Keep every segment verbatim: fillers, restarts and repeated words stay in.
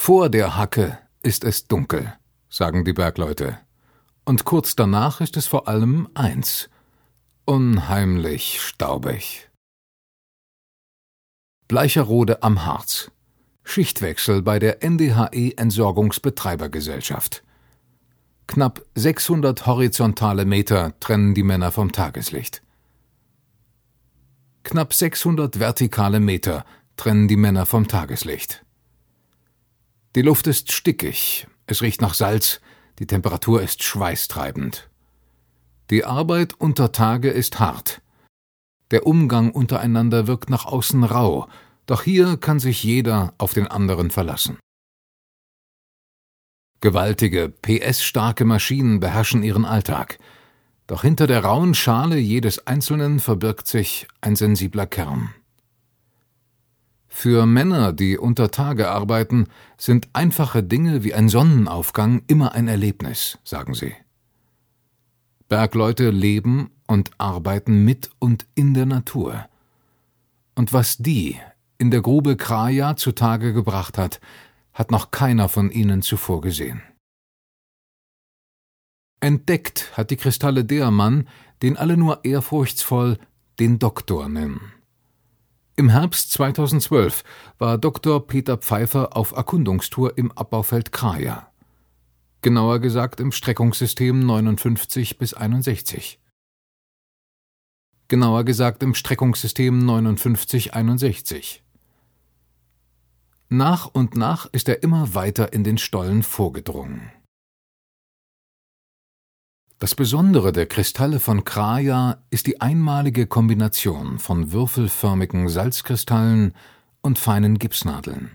Vor der Hacke ist es dunkel, sagen die Bergleute, und kurz danach ist es vor allem eins: unheimlich staubig. Bleicherode am Harz. Schichtwechsel bei der N D H E-Entsorgungsbetreibergesellschaft. Knapp sechshundert horizontale Meter trennen die Männer vom Tageslicht. Knapp sechshundert vertikale Meter trennen die Männer vom Tageslicht. Die Luft ist stickig, es riecht nach Salz, die Temperatur ist schweißtreibend. Die Arbeit unter Tage ist hart. Der Umgang untereinander wirkt nach außen rau, doch hier kann sich jeder auf den anderen verlassen. Gewaltige, P S-starke Maschinen beherrschen ihren Alltag. Doch hinter der rauen Schale jedes Einzelnen verbirgt sich ein sensibler Kern. Für Männer, die unter Tage arbeiten, sind einfache Dinge wie ein Sonnenaufgang immer ein Erlebnis, sagen sie. Bergleute leben und arbeiten mit und in der Natur. Und was die in der Grube Kraja zutage gebracht hat, hat noch keiner von ihnen zuvor gesehen. Entdeckt hat die Kristalle der Mann, den alle nur ehrfurchtsvoll den Doktor nennen. Im Herbst zweitausendzwölf war Doktor Peter Pfeiffer auf Erkundungstour im Abbaufeld Kraja. Genauer gesagt im Streckungssystem neunundfünfzig bis einundsechzig. Genauer gesagt im Streckungssystem neunundfünfzig einundsechzig. Nach und nach ist er immer weiter in den Stollen vorgedrungen. Das Besondere der Kristalle von Kraja ist die einmalige Kombination von würfelförmigen Salzkristallen und feinen Gipsnadeln.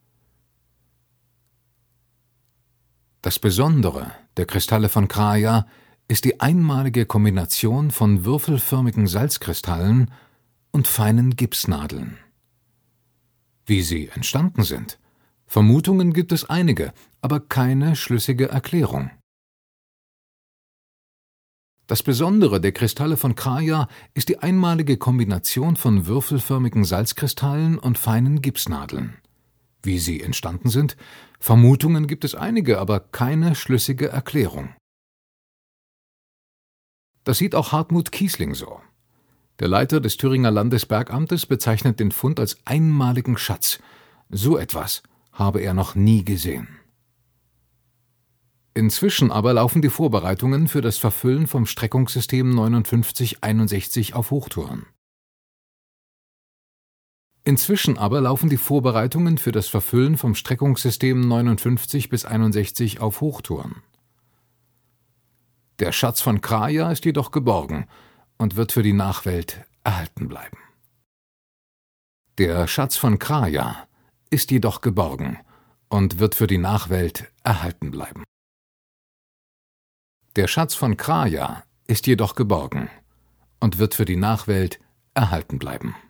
Das Besondere der Kristalle von Kraja ist die einmalige Kombination von würfelförmigen Salzkristallen und feinen Gipsnadeln. Wie sie entstanden sind. Vermutungen gibt es einige, aber keine schlüssige Erklärung. Das Besondere der Kristalle von Kraja ist die einmalige Kombination von würfelförmigen Salzkristallen und feinen Gipsnadeln. Wie sie entstanden sind, Vermutungen gibt es einige, aber keine schlüssige Erklärung. Das sieht auch Hartmut Kiesling so. Der Leiter des Thüringer Landesbergamtes bezeichnet den Fund als einmaligen Schatz. So etwas habe er noch nie gesehen. Inzwischen aber laufen die Vorbereitungen für das Verfüllen vom Streckungssystem neunundfünfzig einundsechzig auf Hochtouren. Inzwischen aber laufen die Vorbereitungen für das Verfüllen vom Streckungssystem neunundfünfzig bis einundsechzig auf Hochtouren. Der Schatz von Kraja ist jedoch geborgen und wird für die Nachwelt erhalten bleiben. Der Schatz von Kraja ist jedoch geborgen und wird für die Nachwelt erhalten bleiben. Der Schatz von Kraja ist jedoch geborgen und wird für die Nachwelt erhalten bleiben.